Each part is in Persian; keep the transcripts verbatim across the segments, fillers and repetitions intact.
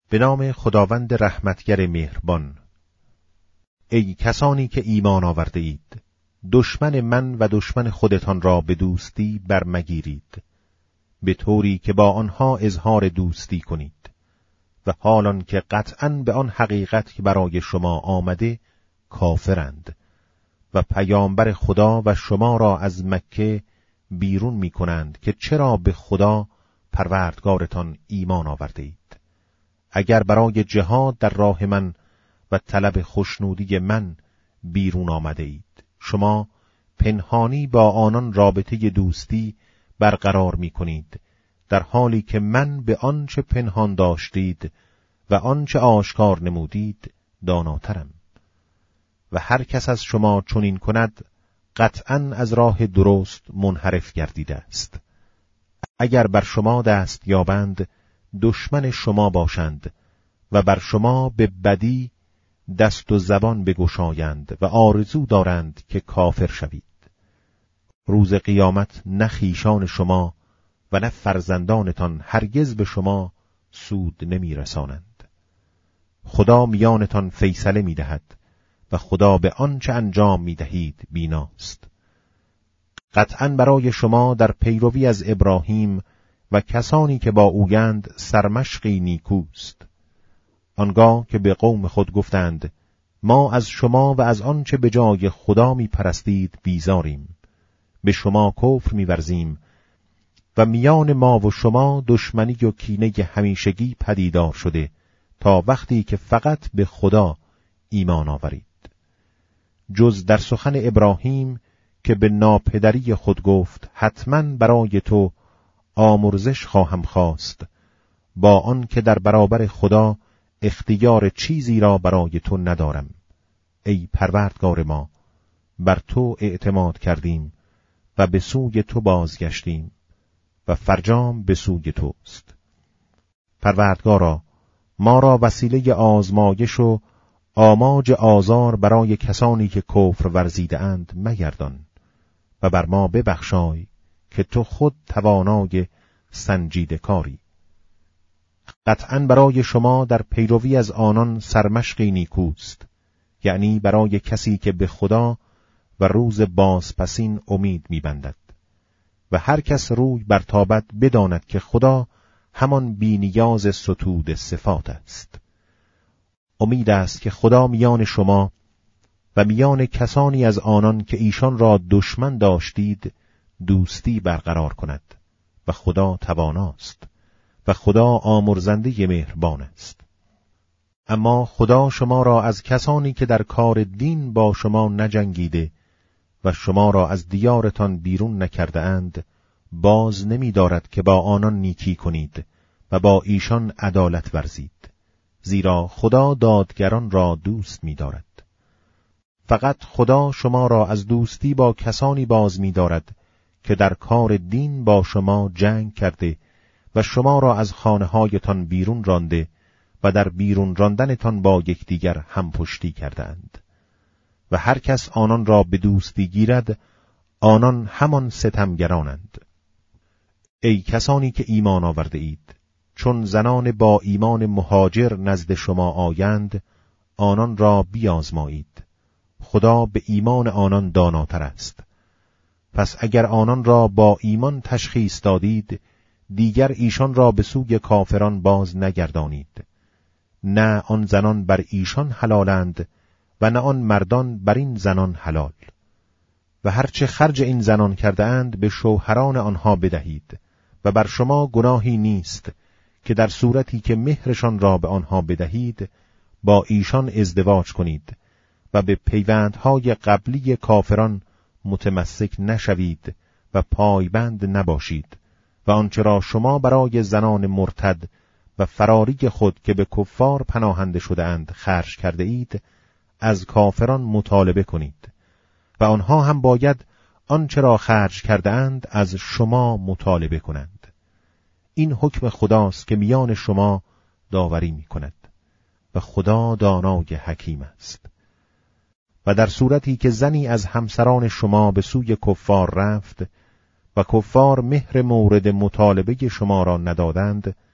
به نام خداوند رحمتگر مهربان. ای کسانی که ایمان آورده اید، دشمن من و دشمن خودتان را به دوستی برمگیرید، به طوری که با آنها اظهار دوستی کنید، و حالان که قطعاً به آن حقیقت که برای شما آمده کافرند و پیامبر خدا و شما را از مکه بیرون می کنند که چرا به خدا پروردگارتان ایمان آورده اید. اگر برای جهاد در راه من و طلب خوشنودی من بیرون آمده اید، شما پنهانی با آنان رابطه دوستی برقرار می کنید، در حالی که من به آنچه پنهان داشتید و آنچه آشکار نمودید داناترم. و هر کس از شما چنین کند قطعاً از راه درست منحرف گردیده است. اگر بر شما دست یابند دشمن شما باشند و بر شما به بدی دست و زبان بگشایند و آرزو دارند که کافر شوید، روز قیامت نه خویشان شما و نه فرزندانتان هرگز به شما سود نمی رسانند. خدا میانتان فیصله می دهد و خدا به آنچه انجام می دهید بیناست. قطعاً برای شما در پیروی از ابراهیم و کسانی که با اویند سرمشقی نیکوست. آنگاه که به قوم خود گفتند ما از شما و از آنچه به جای خدا می پرستید بیزاریم، به شما کفر می ورزیم و میان ما و شما دشمنی و کینه همیشگی پدیدار شده تا وقتی که فقط به خدا ایمان آورید. جز در سخن ابراهیم که به ناپدری خود گفت حتماً برای تو آمرزش خواهم خواست، با آن که در برابر خدا اختیار چیزی را برای تو ندارم. ای پروردگار ما، بر تو اعتماد کردیم و به سوی تو بازگشتیم و فرجام به سوی توست. پروردگارا، ما را وسیله آزمایش و آماج آزار برای کسانی که کفر ورزیده اند مگردان و بر ما ببخشای که تو خود توانای سنجیده کاری. قطعاً برای شما در پیروی از آنان سرمشقی نیکوست، یعنی برای کسی که به خدا و روز بازپسین امید می‌بندد. و هر کس روی برتابد بداند که خدا همان بی‌نیاز ستود صفات است. امید است که خدا میان شما و میان کسانی از آنان که ایشان را دشمن داشتید دوستی برقرار کند و خدا تواناست و خدا آمرزنده مهربان است. اما خدا شما را از کسانی که در کار دین با شما نجنگیده و شما را از دیارتان بیرون نکرده اند باز نمی دارد که با آنان نیکی کنید و با ایشان عدالت ورزید، زیرا خدا دادگران را دوست می دارد. فقط خدا شما را از دوستی با کسانی باز می دارد که در کار دین با شما جنگ کرده و شما را از خانه‌هایتان بیرون رانده و در بیرون راندنتان با یکدیگر همپشتی کردند. و هر کس آنان را به دوستی گیرد آنان همان ستمگرانند. ای کسانی که ایمان آورده اید، چون زنان با ایمان مهاجر نزد شما آیند آنان را بیازمایید، خدا به ایمان آنان داناتر است. پس اگر آنان را با ایمان تشخیص دادید دیگر ایشان را به سوی کافران باز نگردانید. نه آن زنان بر ایشان حلالند و نه آن مردان بر این زنان حلال. و هرچه خرج این زنان کرده اند به شوهران آنها بدهید و بر شما گناهی نیست که در صورتی که مهرشان را به آنها بدهید با ایشان ازدواج کنید و به پیوندهای قبلی کافران متمسک نشوید و پایبند نباشید و آنچه را شما برای زنان مرتد و فراری خود که به کفار پناهنده شده اند خرج کرده اید از کافران مطالبه کنید و آنها هم باید آنچه را خرج کرده اند از شما مطالبه کنند. این حکم خداست که میان شما داوری می کند و خدا دانای حکیم است. و در صورتی که زنی از همسران شما به سوی کفار رفت و کفار مهر مورد مطالبه شما را ندادند،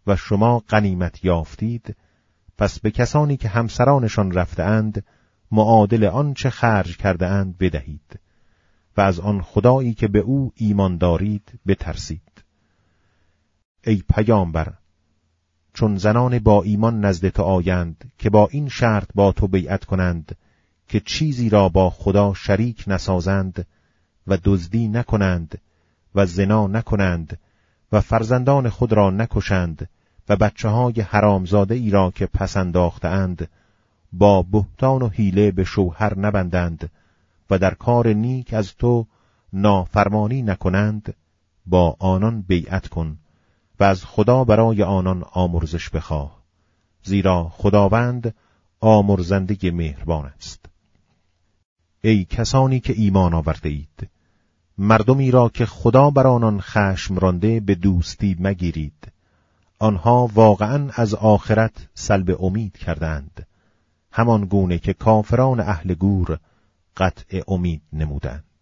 و شما غنیمت یافتید، پس به کسانی که همسرانشان رفته اند معادل آن چه خرج کرده اند بدهید و از آن خدایی که به او ایمان دارید بترسید. ای پیامبر، چون زنان با ایمان نزد تو آیند که با این شرط با تو بیعت کنند که چیزی را با خدا شریک نسازند و دزدی نکنند و زنا نکنند و فرزندان خود را نکشند و بچه های حرامزاده ای را که پس انداختند با بهتان و حیله به شوهر نبندند و در کار نیک از تو نافرمانی نکنند، با آنان بیعت کن و از خدا برای آنان آمرزش بخواه، زیرا خداوند آمرزنده مهربان است. ای کسانی که ایمان آورده اید، مردمی را که خدا بر آنان خشم رانده به دوستی مگیرید. آنها واقعاً از آخرت سلب امید کردند، همان گونه که کافران اهل گور قطع امید نمودند.